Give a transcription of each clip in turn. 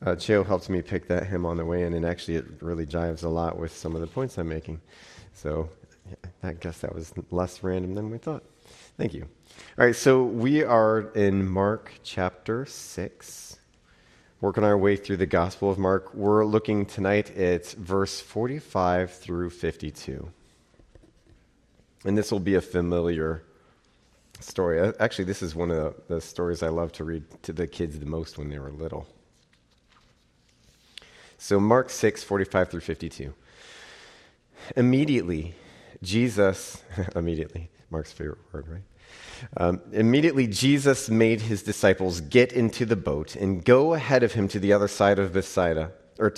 Cheo helped me pick that hymn on the way in, and actually it really jives a lot with some of the points I'm making. So I guess that was less random than we thought. Thank you. All right, so we are in Mark chapter 6, working our way through the Gospel of Mark. We're looking tonight at verse 45 through 52. And this will be a familiar story. Actually, this is one of the stories I love to read to the kids the most when they were little. So Mark 6, 45 through 52. Immediately, Mark's favorite word, right? Immediately, Jesus made his disciples get into the boat and go ahead of him to the other side of Bethsaida,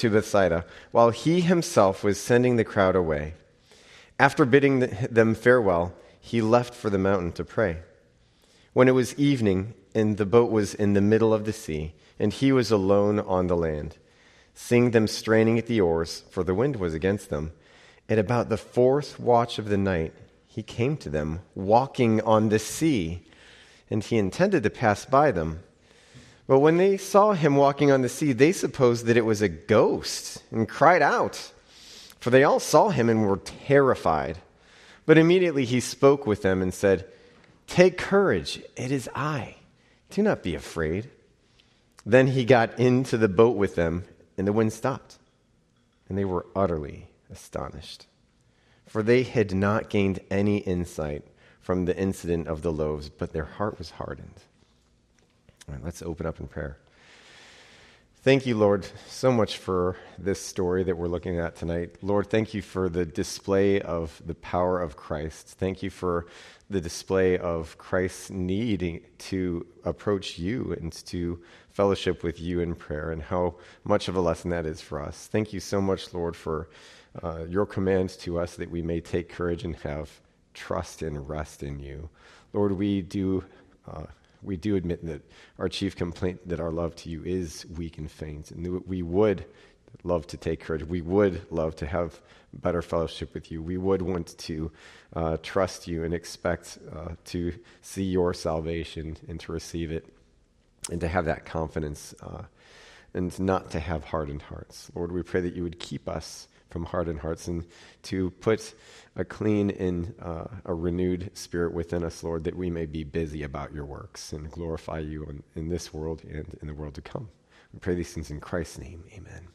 while he himself was sending the crowd away. After bidding them farewell, he left for the mountain to pray. When it was evening, and the boat was in the middle of the sea, and he was alone on the land, seeing them straining at the oars, for the wind was against them, at about the fourth watch of the night, he came to them, walking on the sea, and he intended to pass by them. But when they saw him walking on the sea, they supposed that it was a ghost, and cried out, for they all saw him and were terrified. But immediately he spoke with them and said, "Take courage, it is I. Do not be afraid." Then he got into the boat with them, and the wind stopped, and they were utterly astonished, for they had not gained any insight from the incident of the loaves, but their heart was hardened. All right, let's open up in prayer. Thank you, Lord, so much for this story that we're looking at tonight. Lord, thank you for the display of the power of Christ. Thank you for the display of Christ's needing to approach you and to fellowship with you in prayer, and how much of a lesson that is for us. Thank you so much, Lord, for your command to us that we may take courage and have trust and rest in you. Lord, we do admit that our chief complaint, that our love to you is weak and faint, and we would love to take courage. We would love to have better fellowship with you. We would want to trust you and expect to see your salvation and to receive it, and to have that confidence and not to have hardened hearts. Lord, we pray that you would keep us from hardened hearts, and to put a clean and a renewed spirit within us, Lord, that we may be busy about your works and glorify you in this world and in the world to come. We pray these things in Christ's name. Amen.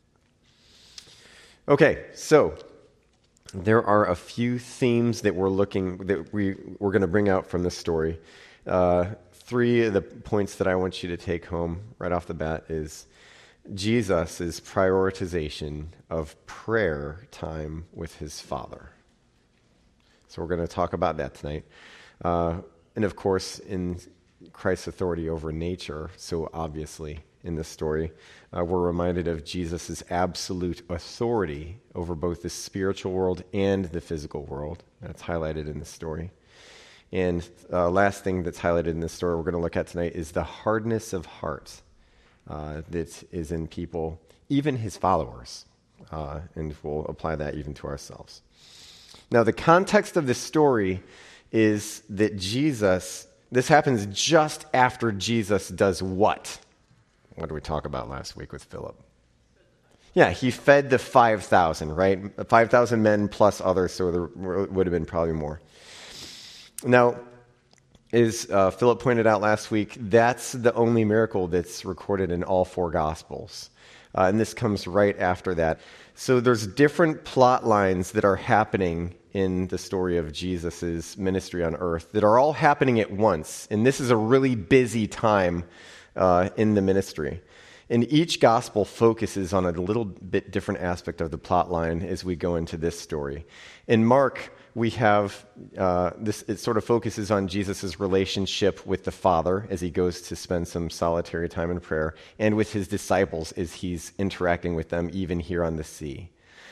Okay, so there are a few themes that we're going to bring out from this story. Three of the points that I want you to take home right off the bat is Jesus' prioritization of prayer time with his Father. So we're going to talk about that tonight. And of course, in Christ's authority over nature, so obviously in this story, we're reminded of Jesus' absolute authority over both the spiritual world and the physical world. That's highlighted in the story. And last thing that's highlighted in this story we're going to look at tonight is the hardness of heart that is in people, even his followers, and we'll apply that even to ourselves. Now, the context of this story is that this happens just after Jesus does what? What did we talk about last week with Philip? Yeah, he fed the 5,000, right? 5,000 men plus others, so there would have been probably more. Now, as Philip pointed out last week, that's the only miracle that's recorded in all four Gospels. And this comes right after that. So there's different plot lines that are happening in the story of Jesus' ministry on earth that are all happening at once. And this is a really busy time in the ministry. And each gospel focuses on a little bit different aspect of the plot line as we go into this story. In Mark, we have this, it sort of focuses on Jesus' relationship with the Father as he goes to spend some solitary time in prayer, and with his disciples as he's interacting with them even here on the sea,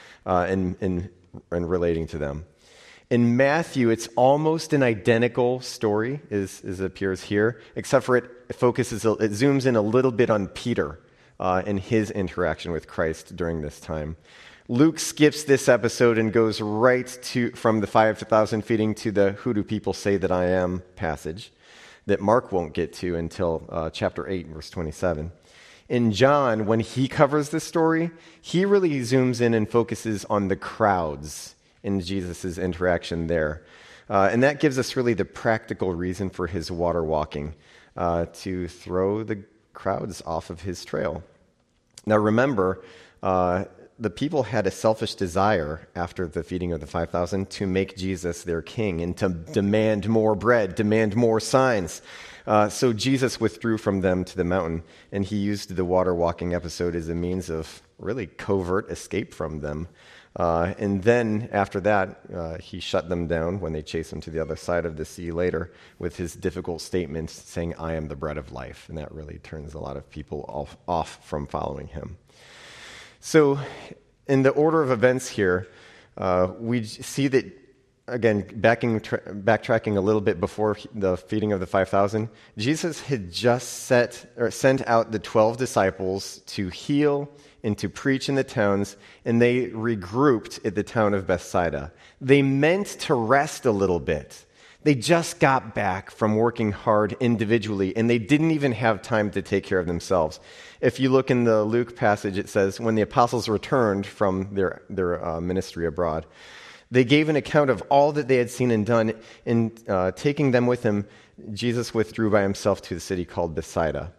and relating to them. In Matthew, it's almost an identical story as it appears here, except for it zooms in a little bit on Peter and his interaction with Christ during this time. Luke skips this episode and goes right from the 5,000 feeding to the "who do people say that I am" passage that Mark won't get to until chapter 8, verse 27. In John, when he covers this story, he really zooms in and focuses on the crowds in Jesus' interaction there. And that gives us really the practical reason for his water walking, to throw the crowds off of his trail. Now remember, the people had a selfish desire after the feeding of the 5,000 to make Jesus their king and to demand more bread, demand more signs. So Jesus withdrew from them to the mountain, and he used the water walking episode as a means of really covert escape from them. And then after that, he shut them down when they chased him to the other side of the sea later with his difficult statement saying, "I am the bread of life." And that really turns a lot of people off from following him. So in the order of events here, we see that, again, backtracking a little bit before the feeding of the 5,000, Jesus had just sent out the 12 disciples to heal and to preach in the towns, and they regrouped at the town of Bethsaida. They meant to rest a little bit. They just got back from working hard individually, and they didn't even have time to take care of themselves. If you look in the Luke passage, it says, when the apostles returned from their ministry abroad, they gave an account of all that they had seen and done, and taking them with him, Jesus withdrew by himself to the city called Bethsaida.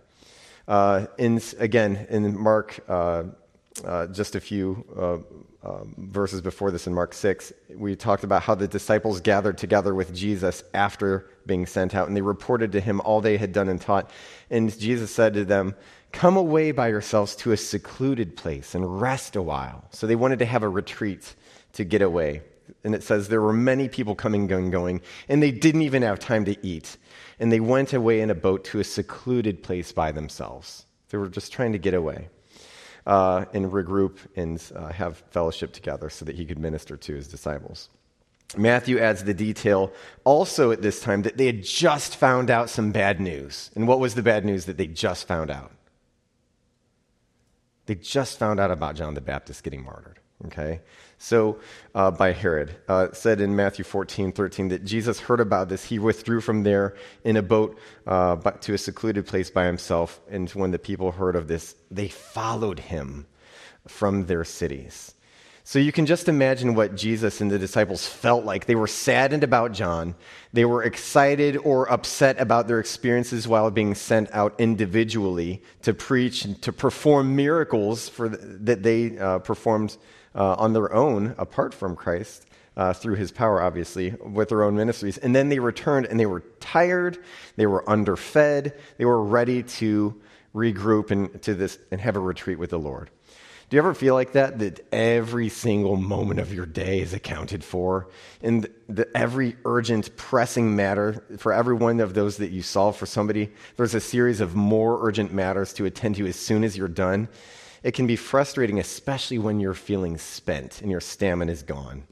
Again, in Mark, just a few verses before this in Mark 6, we talked about how the disciples gathered together with Jesus after being sent out, and they reported to him all they had done and taught. And Jesus said to them, "Come away by yourselves to a secluded place and rest a while." So they wanted to have a retreat to get away. And it says there were many people coming and going, and they didn't even have time to eat. And they went away in a boat to a secluded place by themselves. They were just trying to get away and regroup and have fellowship together so that he could minister to his disciples. Matthew adds the detail also at this time that they had just found out some bad news. And what was the bad news that they just found out? They just found out about John the Baptist getting martyred. Okay, so by Herod. It said in Matthew 14:13 that Jesus heard about this. He withdrew from there in a boat to a secluded place by himself. And when the people heard of this, they followed him from their cities. So you can just imagine what Jesus and the disciples felt like. They were saddened about John. They were excited or upset about their experiences while being sent out individually to preach and to perform miracles that they performed on their own, apart from Christ, through his power, obviously, with their own ministries. And then they returned, and they were tired, they were underfed, they were ready to regroup and have a retreat with the Lord. Do you ever feel like that every single moment of your day is accounted for? And every urgent, pressing matter, for every one of those that you solve for somebody, there's a series of more urgent matters to attend to as soon as you're done. It can be frustrating, especially when you're feeling spent and your stamina is gone.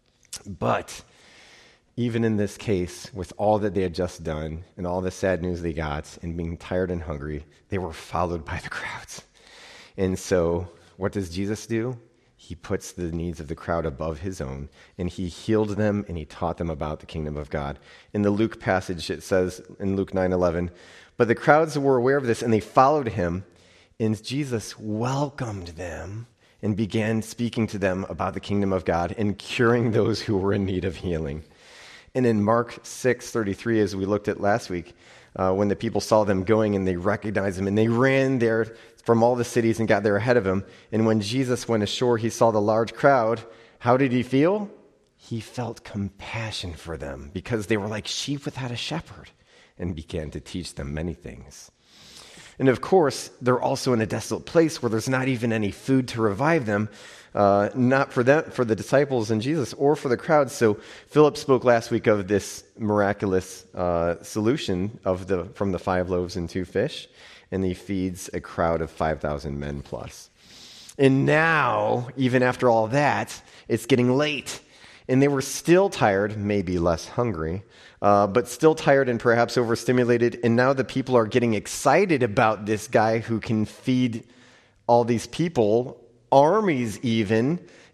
But even in this case, with all that they had just done and all the sad news they got and being tired and hungry, they were followed by the crowds. And so what does Jesus do? He puts the needs of the crowd above his own, and he healed them and he taught them about the kingdom of God. In the Luke passage, it says in Luke 9:11, "But the crowds were aware of this and they followed him. And Jesus welcomed them and began speaking to them about the kingdom of God and curing those who were in need of healing." And in Mark 6:33, as we looked at last week, when the people saw them going and they recognized him and they ran there from all the cities and got there ahead of him. And when Jesus went ashore, he saw the large crowd. How did he feel? He felt compassion for them because they were like sheep without a shepherd, and began to teach them many things. And of course, they're also in a desolate place where there's not even any food to revive them, not for the disciples and Jesus, or for the crowd. So Philip spoke last week of this miraculous solution from the 5 loaves and 2 fish, and he feeds a crowd of 5,000 men plus. And now, even after all that, it's getting late. And they were still tired, maybe less hungry, but still tired and perhaps overstimulated. And now the people are getting excited about this guy who can feed all these people, armies even,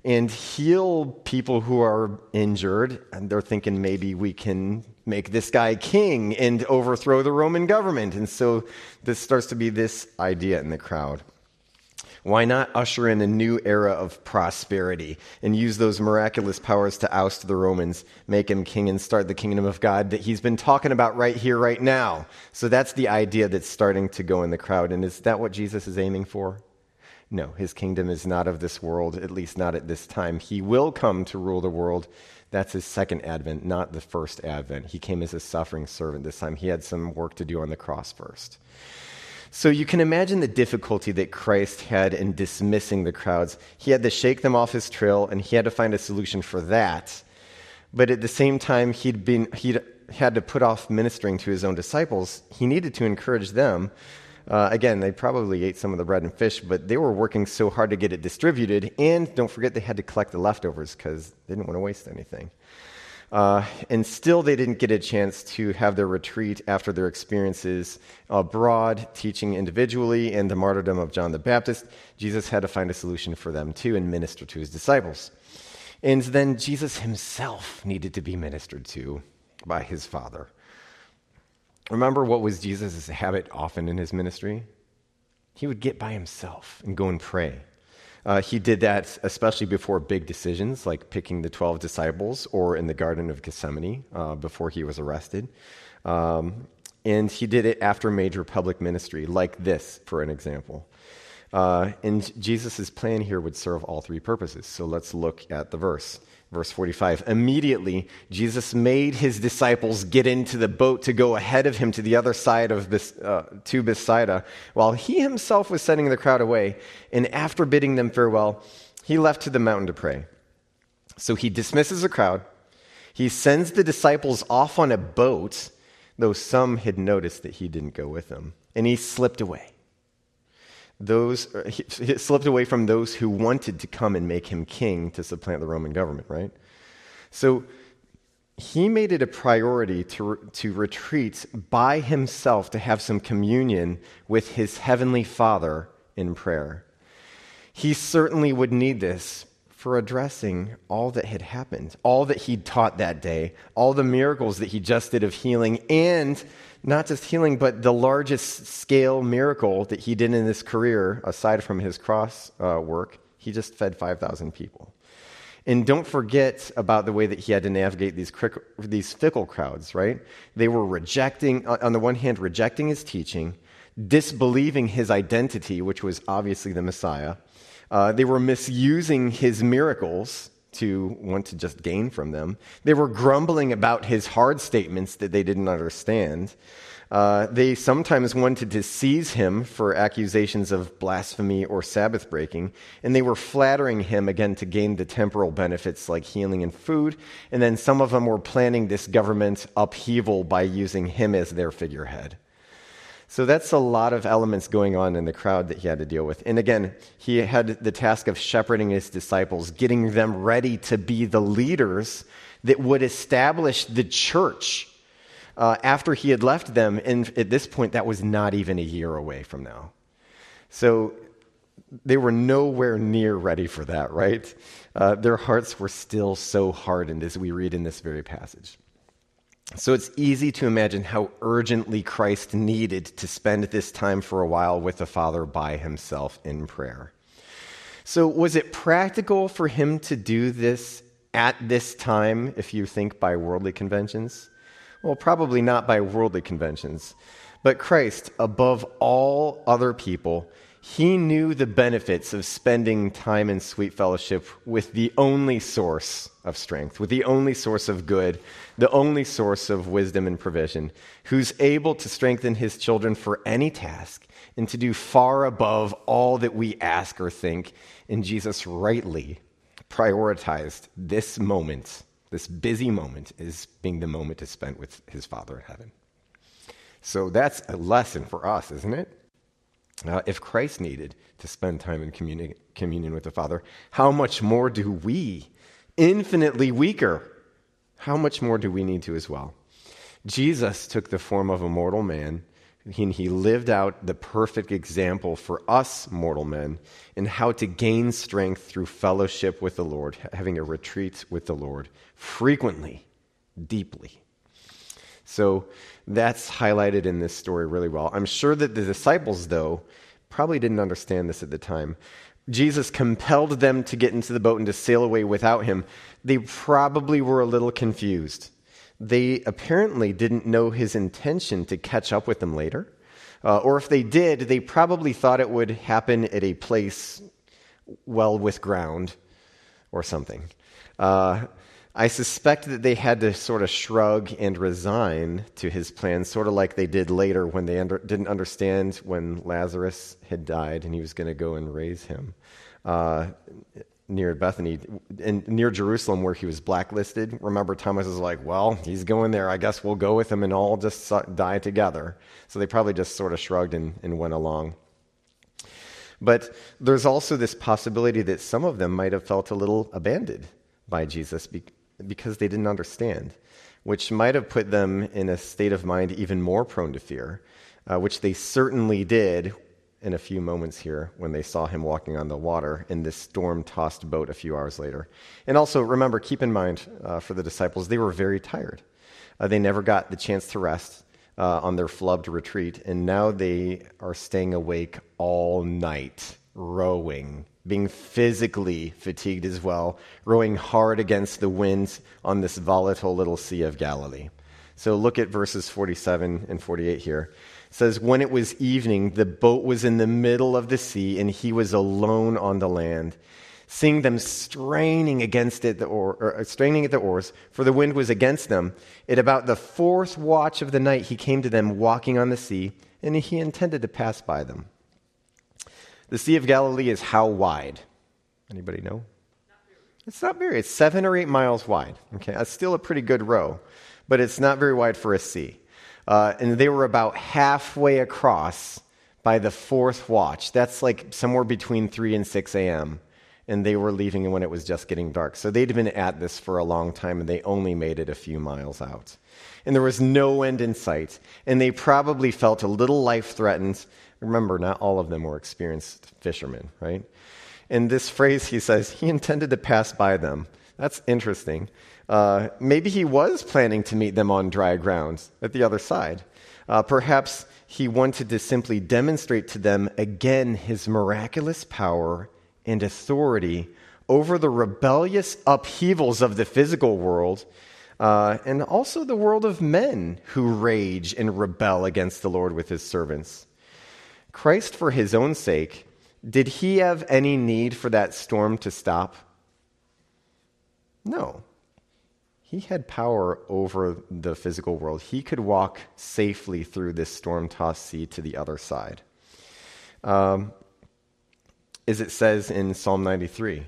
and heal people who are injured. And they're thinking maybe we can make this guy king and overthrow the Roman government. And so this starts to be this idea in the crowd. Why not usher in a new era of prosperity and use those miraculous powers to oust the Romans, make him king, and start the kingdom of God that he's been talking about right here, right now? So that's the idea that's starting to go in the crowd. And is that what Jesus is aiming for? No, his kingdom is not of this world, at least not at this time. He will come to rule the world. That's his second advent, not the first advent. He came as a suffering servant this time. He had some work to do on the cross first. So you can imagine the difficulty that Christ had in dismissing the crowds. He had to shake them off his trail, and he had to find a solution for that. But at the same time, he'd had to put off ministering to his own disciples. He needed to encourage them. Again, they probably ate some of the bread and fish, but they were working so hard to get it distributed. And don't forget, they had to collect the leftovers because they didn't want to waste anything. And still they didn't get a chance to have their retreat after their experiences abroad, teaching individually, and the martyrdom of John the Baptist. Jesus had to find a solution for them too and minister to his disciples. And then Jesus himself needed to be ministered to by his Father. Remember what was Jesus' habit often in his ministry? He would get by himself and go and pray. He did that especially before big decisions like picking the 12 disciples or in the Garden of Gethsemane before he was arrested. And he did it after major public ministry like this, for an example. And Jesus' plan here would serve all three purposes. So let's look at the verse. Verse 45, immediately Jesus made his disciples get into the boat to go ahead of him to the other side of to Bethsaida, while he himself was sending the crowd away. And after bidding them farewell, he left to the mountain to pray. So he dismisses the crowd. He sends the disciples off on a boat, though some had noticed that he didn't go with them. And he slipped away. He slipped away from those who wanted to come and make him king to supplant the Roman government, right? So he made it a priority to retreat by himself to have some communion with his heavenly Father in prayer. He certainly would need this for addressing all that had happened, all that he'd taught that day, all the miracles that he just did of healing, and not just healing, but the largest scale miracle that he did in his career, aside from his cross work. He just fed 5,000 people. And don't forget about the way that he had to navigate these fickle crowds, right? They were rejecting, on the one hand, rejecting his teaching, disbelieving his identity, which was obviously the Messiah. They were misusing his miracles to want to just gain from them. They were grumbling about his hard statements that they didn't understand. They sometimes wanted to seize him for accusations of blasphemy or Sabbath breaking, and they were flattering him again to gain the temporal benefits like healing and food, and then some of them were planning this government upheaval by using him as their figurehead. So that's a lot of elements going on in the crowd that he had to deal with. And again, he had the task of shepherding his disciples, getting them ready to be the leaders that would establish the church after he had left them. And at this point, that was not even a year away from now. So they were nowhere near ready for that, right? Their hearts were still so hardened, as we read in this very passage. So it's easy to imagine how urgently Christ needed to spend this time for a while with the Father by himself in prayer. So was it practical for him to do this at this time, if you think by worldly conventions? Well, probably not by worldly conventions. But Christ, above all other people, he knew the benefits of spending time in sweet fellowship with the only source of strength, with the only source of good, the only source of wisdom and provision, who's able to strengthen his children for any task and to do far above all that we ask or think. And Jesus rightly prioritized this moment, this busy moment, as being the moment to spend with his Father in heaven. So that's a lesson for us, isn't it? If Christ needed to spend time in communion with the Father, how much more do we, infinitely weaker, how much more do we need to as well? Jesus took the form of a mortal man He lived out the perfect example for us mortal men in how to gain strength through fellowship with the Lord, having a retreat with the Lord frequently, deeply. So that's highlighted in this story really well. I'm sure that the disciples, though, probably didn't understand this at the time. Jesus compelled them to get into the boat and to sail away without him. They probably were a little confused. They apparently didn't know his intention to catch up with them later. Or if they did, they probably thought it would happen at a place well with ground or something. I suspect that they had to sort of shrug and resign to his plan, sort of like they did later when they didn't understand when Lazarus had died and he was going to go and raise him near Bethany and near Jerusalem where he was blacklisted. Remember, Thomas is like, well, he's going there. I guess we'll go with him and all just die together. So they probably just sort of shrugged and went along. But there's also this possibility that some of them might have felt a little abandoned by Jesus because they didn't understand, which might have put them in a state of mind even more prone to fear, which they certainly did in a few moments here when they saw him walking on the water in this storm-tossed boat a few hours later. And also, remember, keep in mind for the disciples, they were very tired. They never got the chance to rest on their flubbed retreat, and now they are staying awake all night, rowing, being physically fatigued as well, rowing hard against the winds on this volatile little Sea of Galilee. So look at verses 47 and 48 here. It says, when it was evening, the boat was in the middle of the sea, and he was alone on the land. Seeing them straining against it, straining at the oars, for the wind was against them, at about the fourth watch of the night, he came to them walking on the sea, and he intended to pass by them. The Sea of Galilee is how wide? Anybody know? It's not very. It's 7 or 8 miles wide. Okay, that's still a pretty good row, but it's not very wide for a sea. And they were about halfway across by the fourth watch. That's like somewhere between 3 and 6 a.m., and they were leaving when it was just getting dark. So they'd been at this for a long time, and they only made it a few miles out. And there was no end in sight, and they probably felt a little life-threatened. Remember, not all of them were experienced fishermen, right? In this phrase, he says, he intended to pass by them. That's interesting. Maybe he was planning to meet them on dry ground at the other side. Perhaps he wanted to simply demonstrate to them again his miraculous power and authority over the rebellious upheavals of the physical world, and also the world of men who rage and rebel against the Lord with his servants. Christ, for his own sake, did he have any need for that storm to stop? No. He had power over the physical world. He could walk safely through this storm-tossed sea to the other side. As it says in Psalm 93,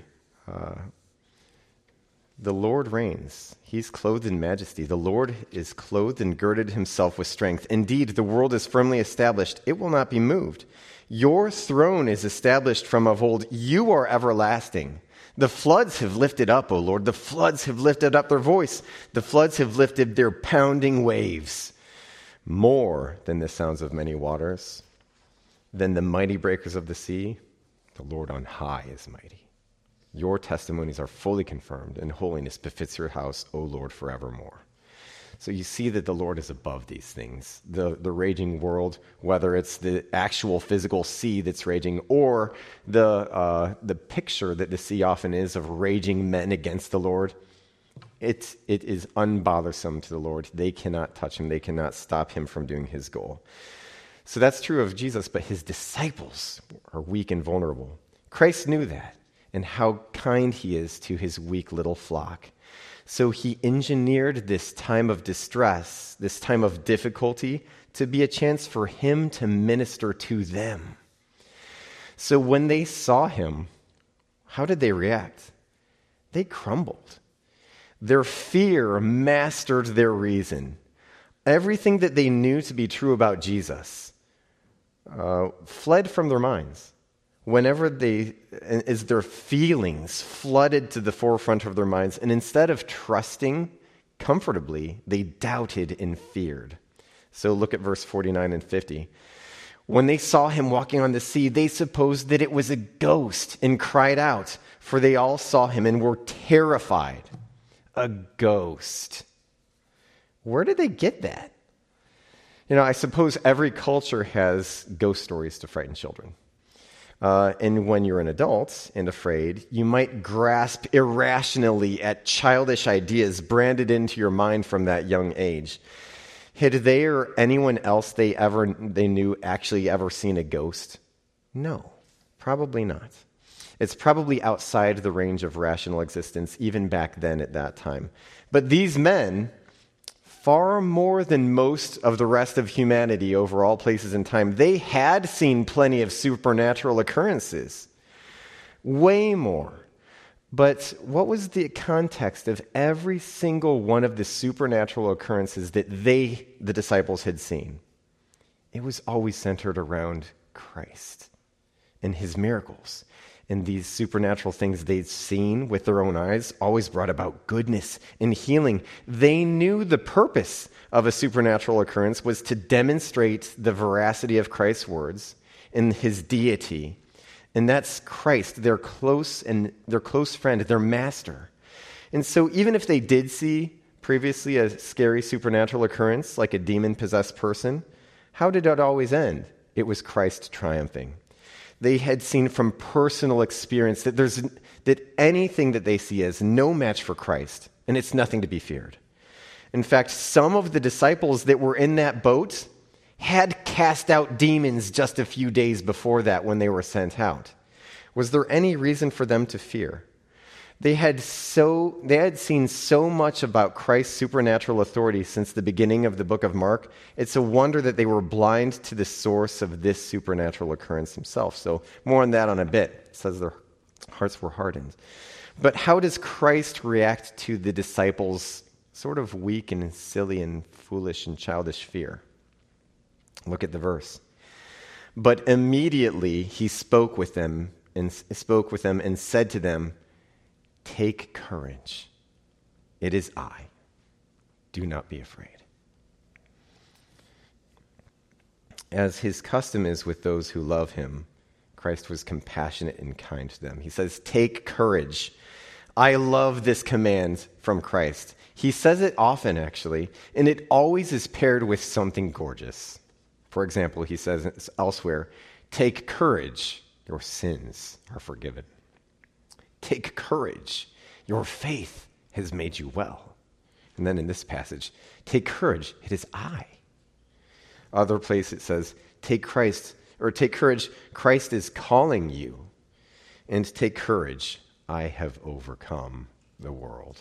the Lord reigns. He's clothed in majesty. The Lord is clothed and girded himself with strength. Indeed, the world is firmly established. It will not be moved. Your throne is established from of old. You are everlasting. The floods have lifted up, O Lord. The floods have lifted up their voice. The floods have lifted their pounding waves. More than the sounds of many waters, than the mighty breakers of the sea, the Lord on high is mighty. Your testimonies are fully confirmed, and holiness befits your house, O Lord, forevermore. So you see that the Lord is above these things. The raging world, whether it's the actual physical sea that's raging, or the picture that the sea often is of raging men against the Lord, it is unbothersome to the Lord. They cannot touch him. They cannot stop him from doing his goal. So that's true of Jesus, but his disciples are weak and vulnerable. Christ knew that, and how kind he is to his weak little flock. So he engineered this time of distress, this time of difficulty, to be a chance for him to minister to them. So when they saw him, how did they react? They crumbled. Their fear mastered their reason. Everything that they knew to be true about Jesus fled from their minds. Whenever as their feelings flooded to the forefront of their minds, and instead of trusting comfortably, they doubted and feared. So look at verse 49 and 50. When they saw him walking on the sea, they supposed that it was a ghost and cried out, for they all saw him and were terrified. A ghost. Where did they get that? I suppose every culture has ghost stories to frighten children. And when you're an adult and afraid, you might grasp irrationally at childish ideas branded into your mind from that young age. Had they or anyone else they knew actually ever seen a ghost? No, probably not. It's probably outside the range of rational existence, even back then at that time. But these men, far more than most of the rest of humanity over all places and time, they had seen plenty of supernatural occurrences. Way more. But what was the context of every single one of the supernatural occurrences that the disciples, had seen? It was always centered around Christ and his miracles. And these supernatural things they'd seen with their own eyes always brought about goodness and healing. They knew the purpose of a supernatural occurrence was to demonstrate the veracity of Christ's words and his deity. And that's Christ, their close friend, their master. And so even if they did see previously a scary supernatural occurrence, like a demon-possessed person, how did it always end? It was Christ triumphing. They had seen from personal experience that anything that they see is no match for Christ, and it's nothing to be feared. In fact, some of the disciples that were in that boat had cast out demons just a few days before that when they were sent out. Was there any reason for them to fear? They had seen so much about Christ's supernatural authority since the beginning of the book of Mark. It's a wonder that they were blind to the source of this supernatural occurrence himself. So more on that on a bit. It says their hearts were hardened. But how does Christ react to the disciples' sort of weak and silly and foolish and childish fear? Look at the verse. But immediately he spoke with them and said to them, "Take courage. It is I. Do not be afraid." As his custom is with those who love him, Christ was compassionate and kind to them. He says, "Take courage." I love this command from Christ. He says it often, actually, and it always is paired with something gorgeous. For example, he says elsewhere, "Take courage, your sins are forgiven." Take courage, your faith has made you well. And then in this passage, take courage, it is I. Other place it says, take courage, Christ is calling you. And take courage, I have overcome the world.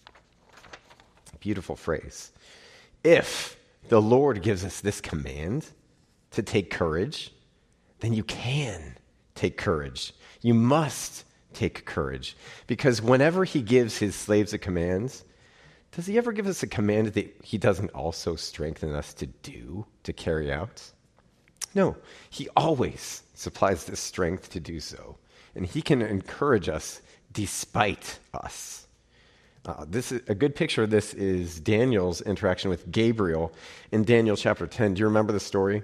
Beautiful phrase. If the Lord gives us this command to take courage, then you can take courage. You must take courage. Because whenever he gives his slaves a command, does he ever give us a command that he doesn't also strengthen us to do, to carry out? No, he always supplies the strength to do so. And he can encourage us despite us. This is a good picture of this is Daniel's interaction with Gabriel in Daniel chapter 10. Do you remember the story?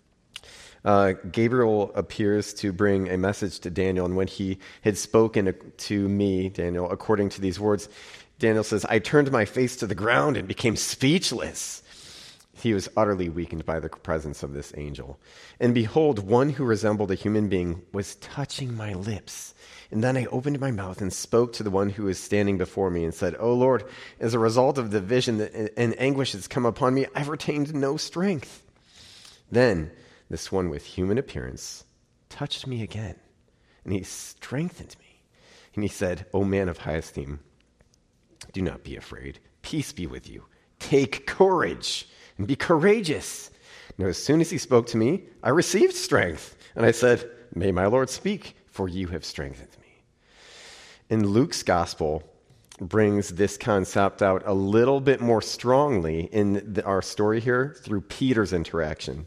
Gabriel appears to bring a message to Daniel, and when he had spoken to me, Daniel, according to these words, Daniel says, "I turned my face to the ground and became speechless." He was utterly weakened by the presence of this angel. And behold, one who resembled a human being was touching my lips. And then I opened my mouth and spoke to the one who was standing before me and said, "O Lord, as a result of the vision and anguish that's come upon me, I've retained no strength." Then this one with human appearance touched me again, and he strengthened me. And he said, "O man of high esteem, do not be afraid. Peace be with you. Take courage and be courageous." Now, as soon as he spoke to me, I received strength. And I said, "May my Lord speak, for you have strengthened me." And Luke's gospel brings this concept out a little bit more strongly in our story here through Peter's interaction.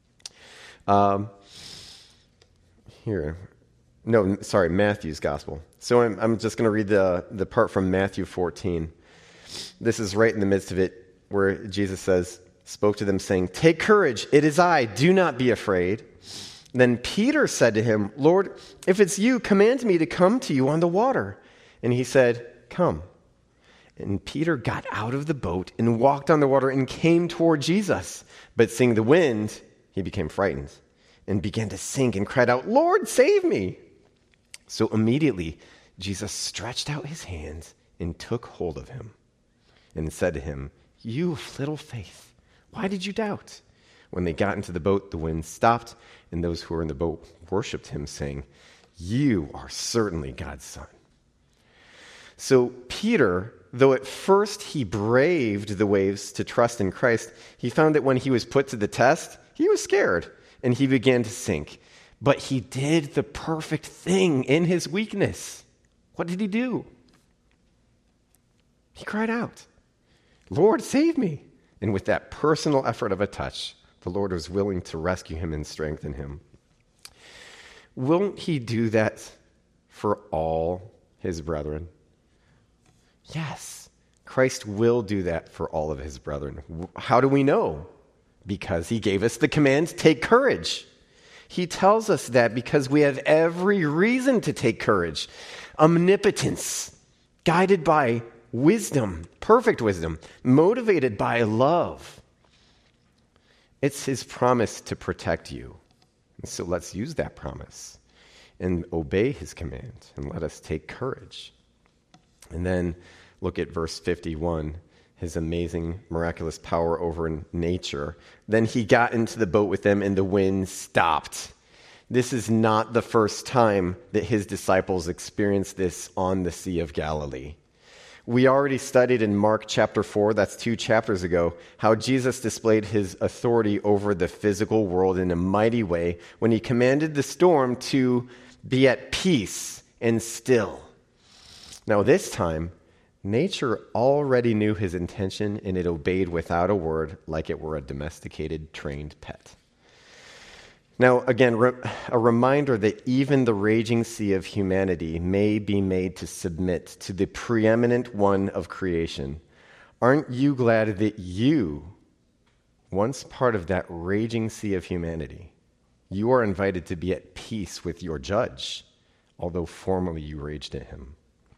Matthew's gospel. So I'm just going to read the part from Matthew 14. This is right in the midst of it where Jesus says, spoke to them, saying, "Take courage, it is I, do not be afraid." Then Peter said to him, "Lord, if it's you, command me to come to you on the water." And he said, "Come." And Peter got out of the boat and walked on the water and came toward Jesus. But seeing the wind, he became frightened and began to sink and cried out, "Lord, save me." So immediately Jesus stretched out his hand and took hold of him and said to him, "You of little faith, why did you doubt?" When they got into the boat, the wind stopped, and those who were in the boat worshipped him, saying, "You are certainly God's son." So Peter, though at first he braved the waves to trust in Christ, he found that when he was put to the test, he was scared, and he began to sink. But he did the perfect thing in his weakness. What did he do? He cried out, "Lord, save me." And with that personal effort of a touch, the Lord was willing to rescue him and strengthen him. Won't he do that for all his brethren? Yes, Christ will do that for all of his brethren. How do we know? Because he gave us the command, take courage. He tells us that because we have every reason to take courage. Omnipotence, guided by wisdom, perfect wisdom, motivated by love. It's his promise to protect you. And so let's use that promise and obey his command, and let us take courage. And then look at verse 51, his amazing, miraculous power over nature. Then he got into the boat with them, and the wind stopped. This is not the first time that his disciples experienced this on the Sea of Galilee. We already studied in Mark chapter 4, that's 2 chapters ago, how Jesus displayed his authority over the physical world in a mighty way when he commanded the storm to be at peace and still. Now this time, nature already knew his intention, and it obeyed without a word, like it were a domesticated, trained pet. Now, again, a reminder that even the raging sea of humanity may be made to submit to the preeminent one of creation. Aren't you glad that you, once part of that raging sea of humanity, you are invited to be at peace with your judge, although formerly you raged at him?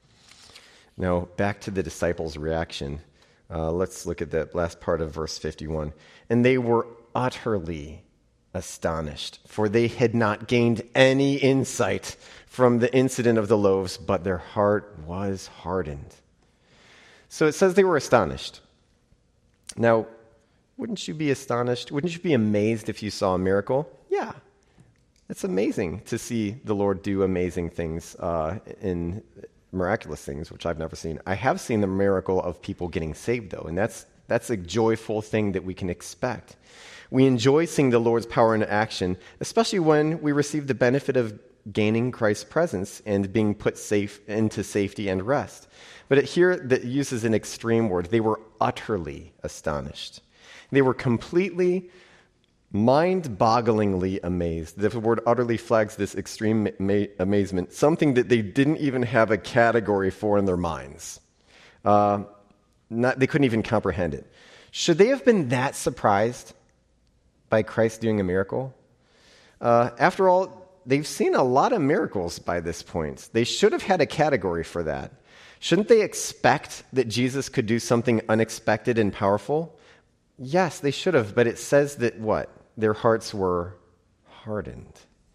Now, back to the disciples' reaction. Let's look at that last part of verse 51. And they were utterly astonished, for they had not gained any insight from the incident of the loaves, but their heart was hardened. So it says they were astonished. Now, wouldn't you be astonished? Wouldn't you be amazed if you saw a miracle? Yeah. It's amazing to see the Lord do amazing things in miraculous things, which I've never seen. I have seen the miracle of people getting saved, though, and that's a joyful thing that we can expect. We enjoy seeing the Lord's power in action, especially when we receive the benefit of gaining Christ's presence and being put into safety and rest. But here that uses an extreme word. They were utterly astonished. They were completely, mind-bogglingly amazed. The word utterly flags this extreme amazement, something that they didn't even have a category for in their minds. They couldn't even comprehend it. Should they have been that surprised by Christ doing a miracle? After all, they've seen a lot of miracles by this point. They should have had a category for that. Shouldn't they expect that Jesus could do something unexpected and powerful? Yes, they should have, but it says that what? Their hearts were hardened.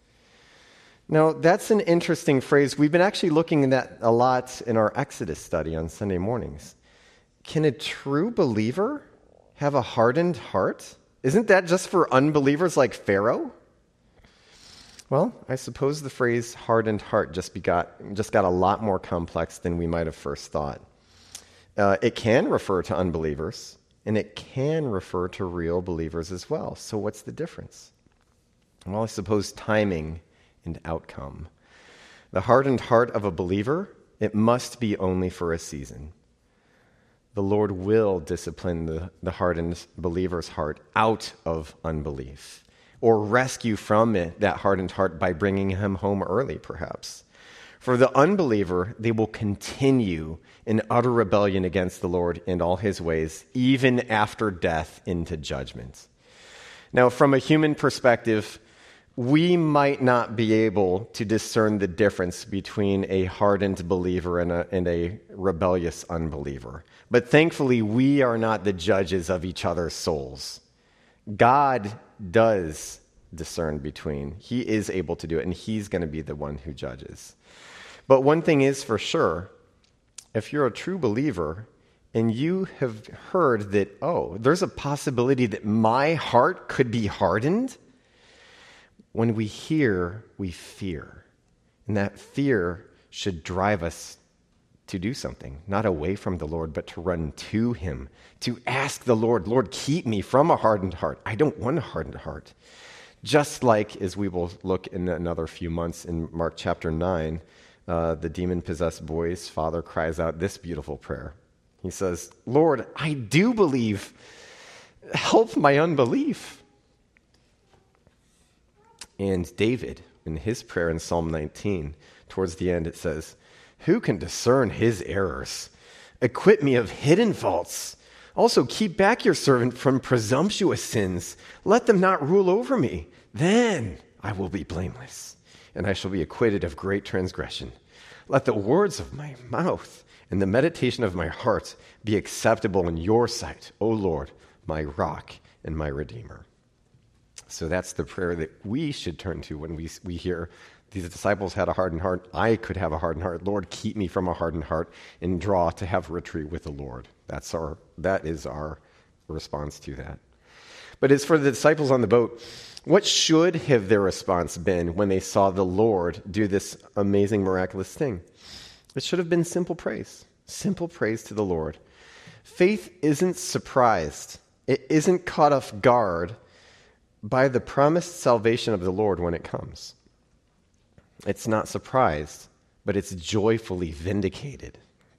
Now, that's an interesting phrase. We've been actually looking at that a lot in our Exodus study on Sunday mornings. Can a true believer have a hardened heart? Isn't that just for unbelievers like Pharaoh? Well, I suppose the phrase hardened heart just got a lot more complex than we might have first thought. It can refer to unbelievers, and it can refer to real believers as well. So what's the difference? Well, I suppose timing and outcome. The hardened heart of a believer, it must be only for a season. The Lord will discipline the hardened believer's heart out of unbelief, or rescue from it that hardened heart by bringing him home early, perhaps. For the unbeliever, they will continue in utter rebellion against the Lord and all his ways, even after death into judgment. Now, from a human perspective, we might not be able to discern the difference between a hardened believer and a rebellious unbeliever. But thankfully, we are not the judges of each other's souls. God does discern between. He is able to do it, and he's going to be the one who judges. But one thing is for sure, if you're a true believer and you have heard that, oh, there's a possibility that my heart could be hardened, when we hear, we fear. And that fear should drive us to do something, not away from the Lord, but to run to him, to ask the Lord, Lord, keep me from a hardened heart. I don't want a hardened heart. Just like, as we will look in another few months in Mark chapter 9, the demon-possessed boy's father cries out this beautiful prayer. He says, Lord, I do believe. Help my unbelief. And David, in his prayer in Psalm 19, towards the end, it says, who can discern his errors? Acquit me of hidden faults. Also, keep back your servant from presumptuous sins. Let them not rule over me. Then I will be blameless, and I shall be acquitted of great transgression. Let the words of my mouth and the meditation of my heart be acceptable in your sight, O Lord, my rock and my redeemer. So that's the prayer that we should turn to when we hear these disciples had a hardened heart. I could have a hardened heart. Lord, keep me from a hardened heart and draw to have retreat with the Lord. That is our response to that. But as for the disciples on the boat, what should have their response been when they saw the Lord do this amazing, miraculous thing? It should have been simple praise to the Lord. Faith isn't surprised. It isn't caught off guard by the promised salvation of the Lord when it comes. It's not surprised, but it's joyfully vindicated.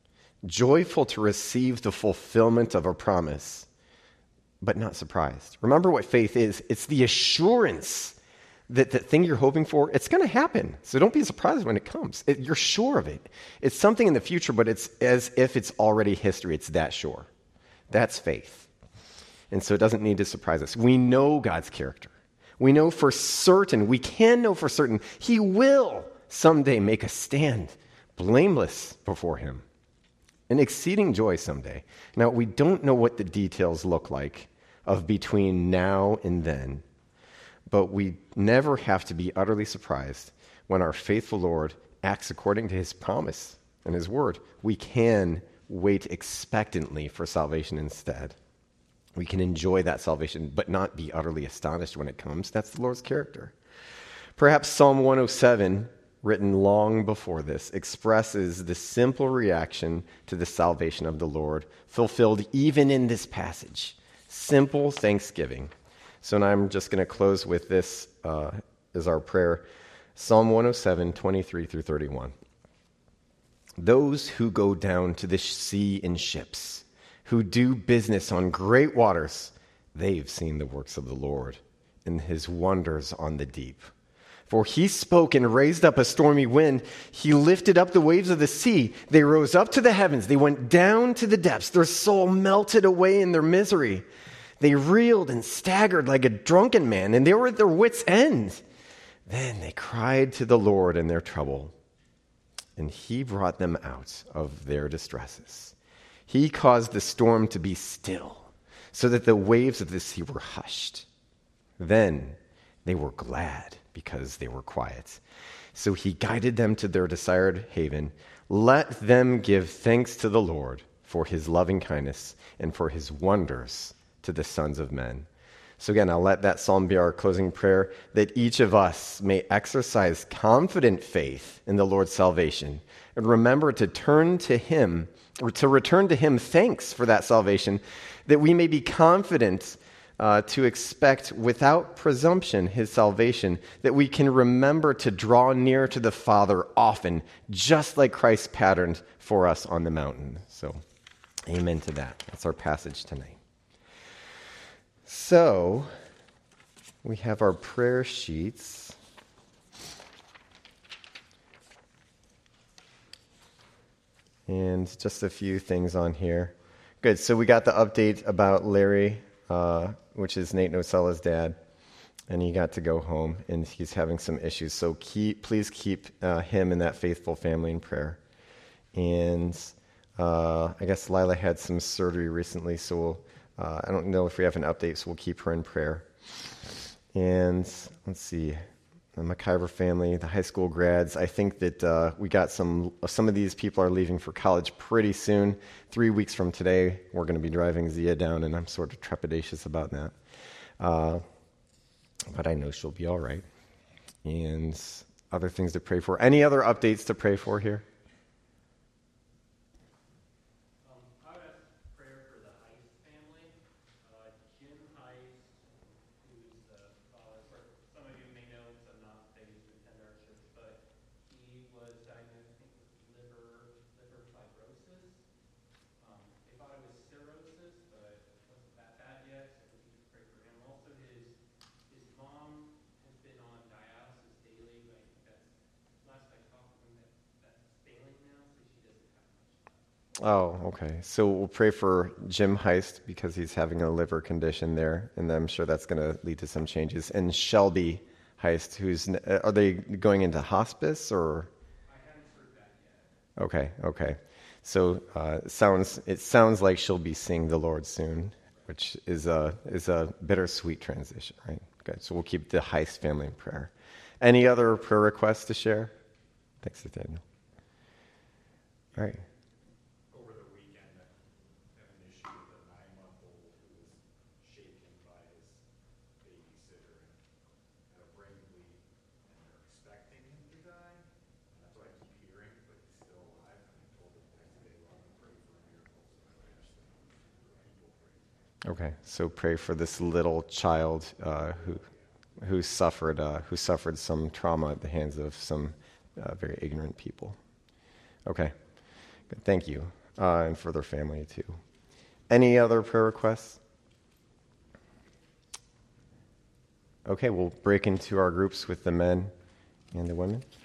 Joyful to receive the fulfillment of a promise, but not surprised. Remember what faith is. It's the assurance that the thing you're hoping for, it's going to happen. So don't be surprised when it comes. You're sure of it. It's something in the future, but it's as if it's already history. It's that sure. That's faith. And so it doesn't need to surprise us. We know God's character. We know for certain, we can know for certain, he will someday make us stand blameless before him. An exceeding joy someday. Now, we don't know what the details look like of between now and then, but we never have to be utterly surprised when our faithful Lord acts according to his promise and his word. We can wait expectantly for salvation instead. We can enjoy that salvation, but not be utterly astonished when it comes. That's the Lord's character. Perhaps Psalm 107, written long before this, expresses the simple reaction to the salvation of the Lord, fulfilled even in this passage. Simple thanksgiving. So now I'm just going to close with this as our prayer. Psalm 107, 23 through 31. Those who go down to the sea in ships, who do business on great waters, they've seen the works of the Lord and his wonders on the deep. For he spoke and raised up a stormy wind. He lifted up the waves of the sea. They rose up to the heavens. They went down to the depths. Their soul melted away in their misery. They reeled and staggered like a drunken man, and they were at their wits' end. Then they cried to the Lord in their trouble, and he brought them out of their distresses. He caused the storm to be still, so that the waves of the sea were hushed. Then they were glad because they were quiet. So he guided them to their desired haven. Let them give thanks to the Lord for his loving kindness and for his wonders to the sons of men. So again, I'll let that psalm be our closing prayer, that each of us may exercise confident faith in the Lord's salvation and remember to turn to him, or to return to him thanks for that salvation, that we may be confident to expect without presumption his salvation, that we can remember to draw near to the Father often, just like Christ patterned for us on the mountain. So, amen to that. That's our passage tonight. So, we have our prayer sheets. And just a few things on here. Good. So we got the update about Larry, which is Nate Nocella's dad, and he got to go home, and he's having some issues. So please keep him and that faithful family in prayer. And I guess Lila had some surgery recently, so I don't know if we have an update, so we'll keep her in prayer. And let's see, the McIver family, the high school grads. I think that we got some of these people are leaving for college pretty soon. 3 weeks from today, we're going to be driving Zia down, and I'm sort of trepidatious about that. But I know she'll be all right. And other things to pray for. Any other updates to pray for here? Oh, okay. So we'll pray for Jim Heist because he's having a liver condition there, and I'm sure that's going to lead to some changes. And Shelby Heist, are they going into hospice or? I haven't heard that yet. Okay. So it sounds like she'll be seeing the Lord soon, which is a bittersweet transition, right? Good. So we'll keep the Heist family in prayer. Any other prayer requests to share? Thanks, Nathaniel. All right. Okay, so pray for this little child who suffered some trauma at the hands of some very ignorant people. Okay, good. Thank you, and for their family too. Any other prayer requests? Okay, we'll break into our groups with the men and the women.